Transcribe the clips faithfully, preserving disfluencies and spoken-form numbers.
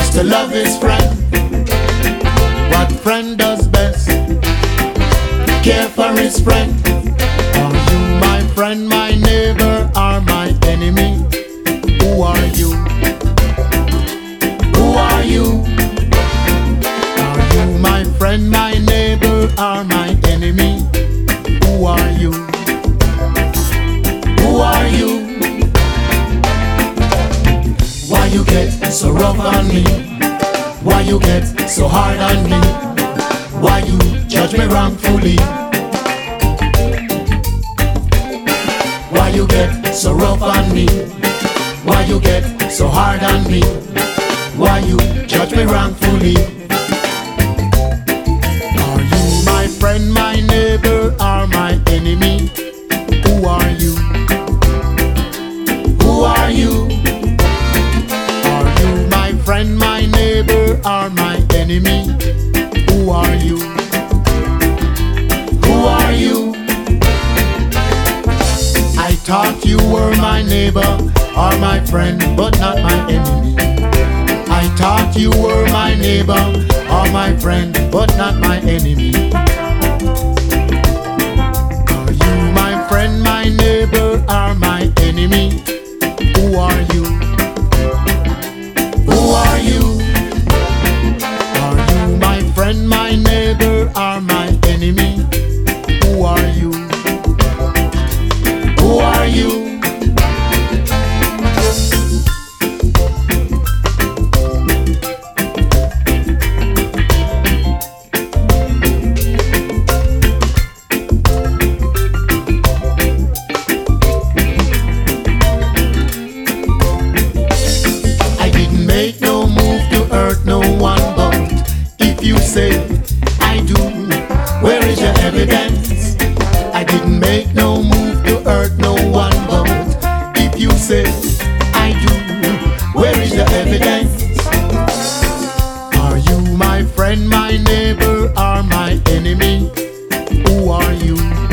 is to love his friend. What friend does best? Care for his friend. Are you my friend, my neighbor, or my enemy? Who are you? Who are you? Are you my friend, my neighbor, or my enemy? Who are you? Who are you? Why you get so rough on me? Why you get so hard on me? Why you judge me wrongfully? Why you get so rough on me? Why you get so hard on me? Why you judge me wrongfully? Are you my friend, my neighbor, or my enemy? Who are you? Who are you? Are you my friend, my neighbor, or my enemy? Who are you? Who are you? I thought you were my neighbor or my friend, but not my enemy. I thought you were my neighbor or my friend, but not my enemy. Are you my friend, my neighbor, or my enemy? Who are you? Who are you? Are you my friend, my neighbor, or my enemy? Who are you? Who are you? I didn't make no move to hurt no one, but if you say I do, where is your evidence? I didn't make no move to hurt no one, but if you say I do, where is the evidence? Are you my friend, my neighbor, or my enemy? Who are you?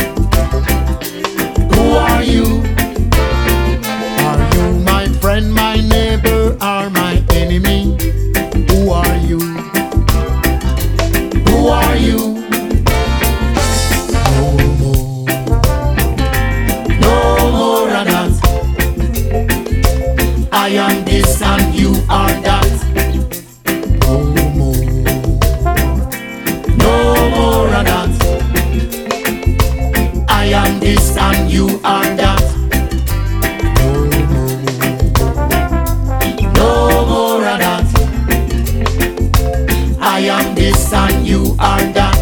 Who are you? Are you my friend, my neighbor, or my enemy? Who are you? Who are you? No more, no more of that. I am this and you are that. No more, no more of that. I am this and you are that. No more of that. I am this and you are that.